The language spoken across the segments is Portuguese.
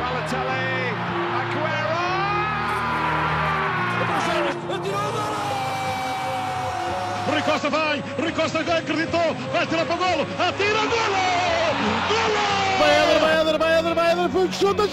Balotelli, Aguero! Rui Costa vai, acreditou, vai tirar para o golo, atira, golo! Golo! Vai Éder, chuta!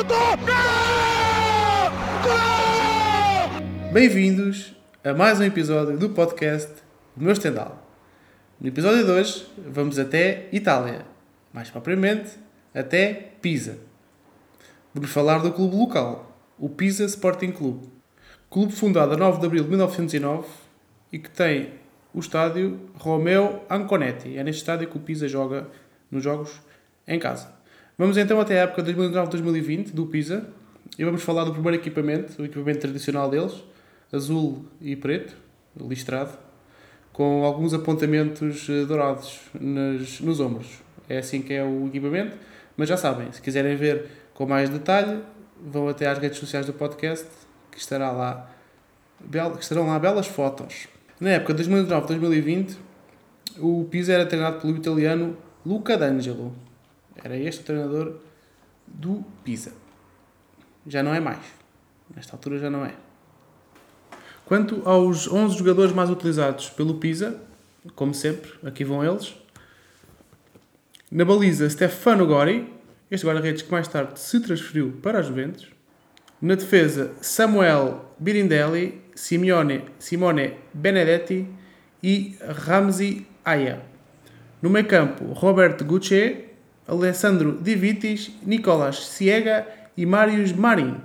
Golo! Bem-vindos a mais um episódio do podcast do meu Stendhal. No episódio de hoje vamos até Itália, mais propriamente até Pisa. Vamos falar do clube local, o Pisa Sporting Clube. Clube fundado a 9 de abril de 1909 e que tem o estádio Romeo Anconetti. É neste estádio que o Pisa joga nos jogos em casa. Vamos então até a época de 2019-2020 do Pisa e vamos falar do primeiro equipamento, o equipamento tradicional deles, azul e preto, listrado, com alguns apontamentos dourados nos ombros. É assim que é o equipamento, mas já sabem, se quiserem ver com mais detalhe, vão até às redes sociais do podcast, que estarão lá belas fotos. Na época de 2019-2020, o Pisa era treinado pelo italiano Luca D'Angelo. Era este o treinador do Pisa. Já não é mais. Nesta altura já não é. Quanto aos 11 jogadores mais utilizados pelo Pisa, como sempre, aqui vão eles. Na baliza, Stefano Gori, este guarda-redes que mais tarde se transferiu para a Juventus. Na defesa, Samuel Birindelli, Simone Benedetti e Ramzi Aya. No meio campo, Roberto Gucci, Alessandro Di Vittis, Nicolas Siega e Marius Marin.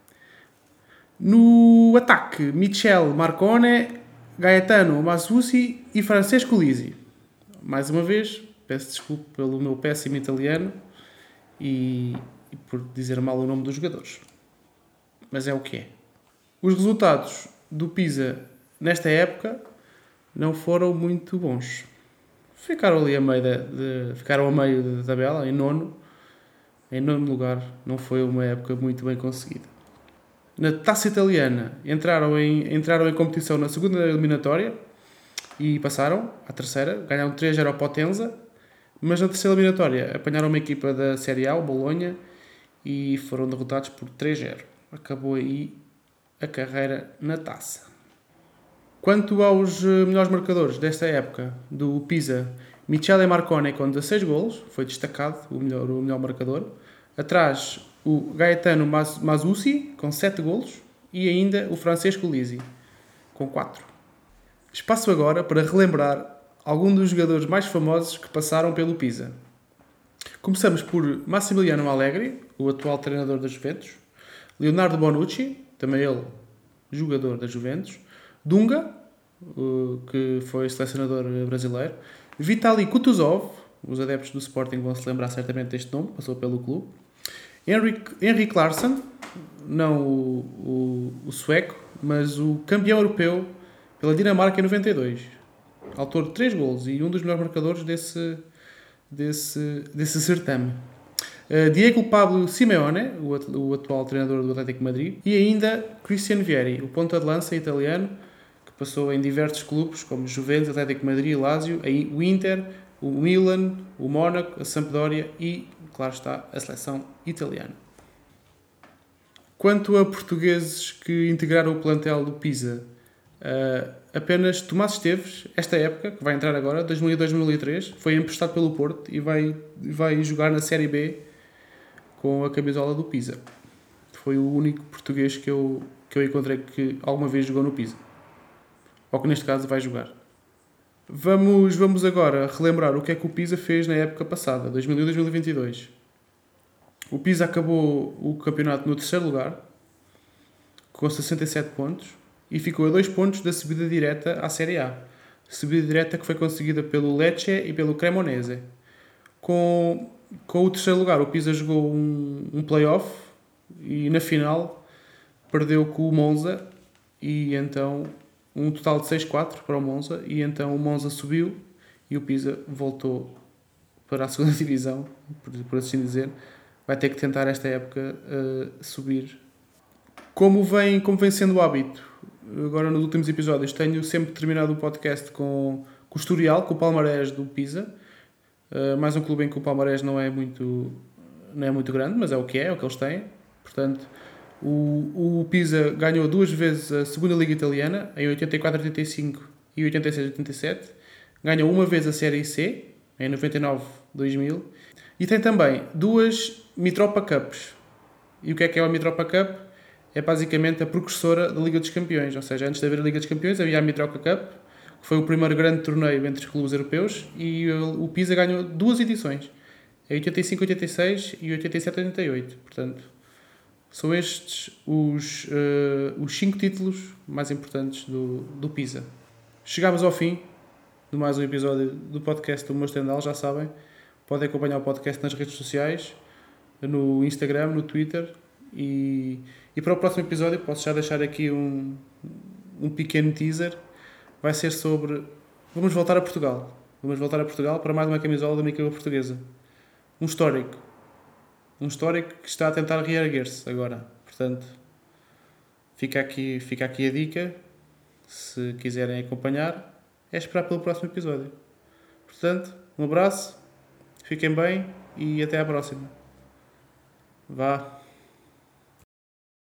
No ataque, Michel Marcone, Gaetano Masucci e Francesco Lisi. Mais uma vez, peço desculpa pelo meu péssimo italiano e por dizer mal o nome dos jogadores. Mas é o que é. Os resultados do Pisa nesta época não foram muito bons. Ficaram ali ficaram a meio da tabela, em nono lugar. Não foi uma época muito bem conseguida. Na Taça Italiana entraram em competição na segunda eliminatória e passaram à terceira, ganharam 3-0 ao Potenza, mas na terceira eliminatória apanharam uma equipa da Série A, o Bologna, e foram derrotados por 3-0. Acabou aí a carreira na taça. Quanto aos melhores marcadores desta época do Pisa, Michele Marcone com 16 golos, foi destacado o melhor marcador. Atrás, o Gaetano Masucci com 7 golos e ainda o Francesco Lisi com 4. Espaço agora para relembrar alguns dos jogadores mais famosos que passaram pelo Pisa. Começamos por Massimiliano Allegri, o atual treinador da Juventus. Leonardo Bonucci, também ele jogador da Juventus. Dunga, que foi selecionador brasileiro. Vitaly Kutuzov, os adeptos do Sporting vão se lembrar certamente deste nome, passou pelo clube. Henrik Larsson, não o sueco, mas o campeão europeu pela Dinamarca em 92. Autor de 3 golos e um dos melhores marcadores desse certame. Diego Pablo Simeone, o atual treinador do Atlético de Madrid, e ainda Christian Vieri, o ponta de lança italiano, que passou em diversos clubes, como Juventus, Atlético de Madrid, Lazio, o Inter, o Milan, o Mónaco, a Sampdoria e, claro está, a seleção italiana. Quanto a portugueses que integraram o plantel do Pisa, apenas Tomás Esteves, esta época, que vai entrar agora, 2002-2003, foi emprestado pelo Porto e vai jogar na Série B com a camisola do Pisa. Foi o único português que eu encontrei que alguma vez jogou no Pisa. Ou que neste caso vai jogar. Vamos agora relembrar o que é que o Pisa fez na época passada, 2001-2022. O Pisa acabou o campeonato no terceiro lugar, com 67 pontos, e ficou a 2 pontos da subida direta à Série A. Subida direta que foi conseguida pelo Lecce e pelo Cremonese. Com o terceiro lugar, o Pisa jogou um play-off e na final perdeu com o Monza e então um total de 6-4 para o Monza e então o Monza subiu e o Pisa voltou para a segunda divisão, por assim dizer. Vai ter que tentar esta época subir. Como vem sendo o hábito, agora nos últimos episódios tenho sempre terminado o podcast com o historial, com o palmarés do Pisa. Mais um clube em que o palmarés não é muito não é muito grande, mas é o que eles têm. Portanto, o Pisa ganhou 2 vezes a segunda Liga Italiana, em 84-85 e 86-87. Ganhou uma vez a Série C, em 99-2000. E tem também 2 Mitropa Cups. E o que é a Mitropa Cup? É basicamente a precursora da Liga dos Campeões. Ou seja, antes de haver a Liga dos Campeões havia a Mitropa Cup, que foi o primeiro grande torneio entre os clubes europeus, e o Pisa ganhou 2 edições, em 85-86 e 87-88. Portanto, são estes os 5 títulos mais importantes do Pisa. Chegámos ao fim de mais um episódio do podcast do Meu Stendhal, já sabem. Podem acompanhar o podcast nas redes sociais, no Instagram, no Twitter. E para o próximo episódio posso já deixar aqui um pequeno teaser. Vai ser sobre... Vamos voltar a Portugal. Vamos voltar a Portugal para mais uma camisola da minha equipa portuguesa. Um histórico que está a tentar reerguer-se agora. Portanto, fica aqui a dica. Se quiserem acompanhar, é esperar pelo próximo episódio. Portanto, um abraço, fiquem bem e até à próxima. Vá.